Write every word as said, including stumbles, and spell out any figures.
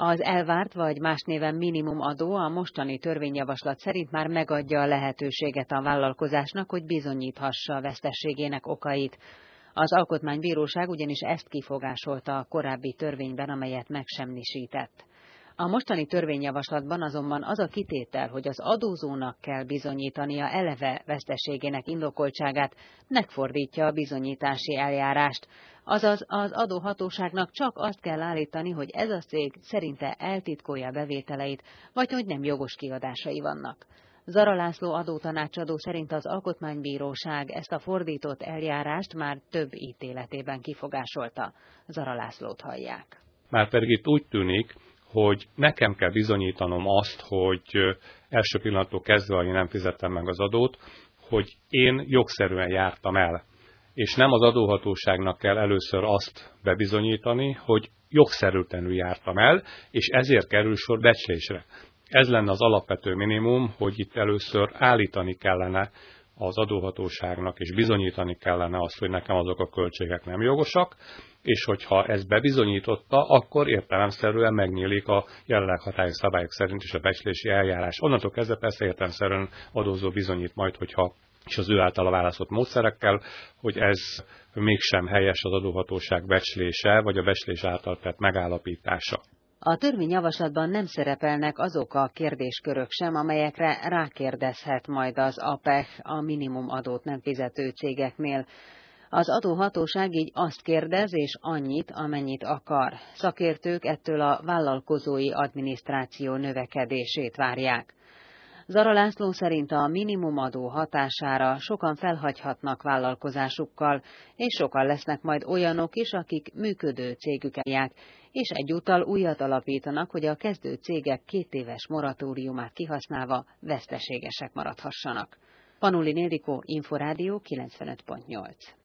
Az elvárt vagy más néven minimumadó a mostani törvényjavaslat szerint már megadja a lehetőséget a vállalkozásnak, hogy bizonyíthassa veszteségének okait. Az Alkotmánybíróság ugyanis ezt kifogásolta a korábbi törvényben, amelyet megsemmisített. A mostani törvényjavaslatban azonban az a kitétel, hogy az adózónak kell bizonyítania eleve veszteségének indokoltságát, megfordítja a bizonyítási eljárást. Azaz az adóhatóságnak csak azt kell állítani, hogy ez a cég szerinte eltitkolja bevételeit, vagy hogy nem jogos kiadásai vannak. Zara László adótanácsadó szerint az Alkotmánybíróság ezt a fordított eljárást már több ítéletében kifogásolta. Zara Lászlót hallják. Márpedig itt úgy tűnik, hogy nekem kell bizonyítanom azt, hogy első pillanattól kezdve, hogy nem fizettem meg az adót, hogy én jogszerűen jártam el. És nem az adóhatóságnak kell először azt bebizonyítani, hogy jogszerűtlenül jártam el, és ezért kerül sor becslésre. Ez lenne az alapvető minimum, hogy itt először állítani kellene az adóhatóságnak, és bizonyítani kellene azt, hogy nekem azok a költségek nem jogosak, és hogyha ez bebizonyította, akkor értelemszerűen megnyílik a jelenleg hatályos szabályok szerint is a becslési eljárás. Onnantól kezdve persze értelemszerűen adózó bizonyít majd, hogyha és az ő általa választott módszerekkel, hogy ez mégsem helyes az adóhatóság becslése, vagy a becslés által tett megállapítása. A törvényjavaslatban nem szerepelnek azok a kérdéskörök sem, amelyekre rákérdezhet majd az á pé e ch a minimumadót nem fizető cégeknél. Az adóhatóság így azt kérdez, és annyit, amennyit akar. Szakértők ettől a vállalkozói adminisztráció növekedését várják. Zara László szerint a minimumadó hatására sokan felhagyhatnak vállalkozásukkal, és sokan lesznek majd olyanok is, akik működő cégüket járják, és egyúttal újat alapítanak, hogy a kezdő cégek két éves moratóriumát kihasználva veszteségesek maradhassanak. Panulin Ildikó, Inforádió kilencvenöt pont nyolc.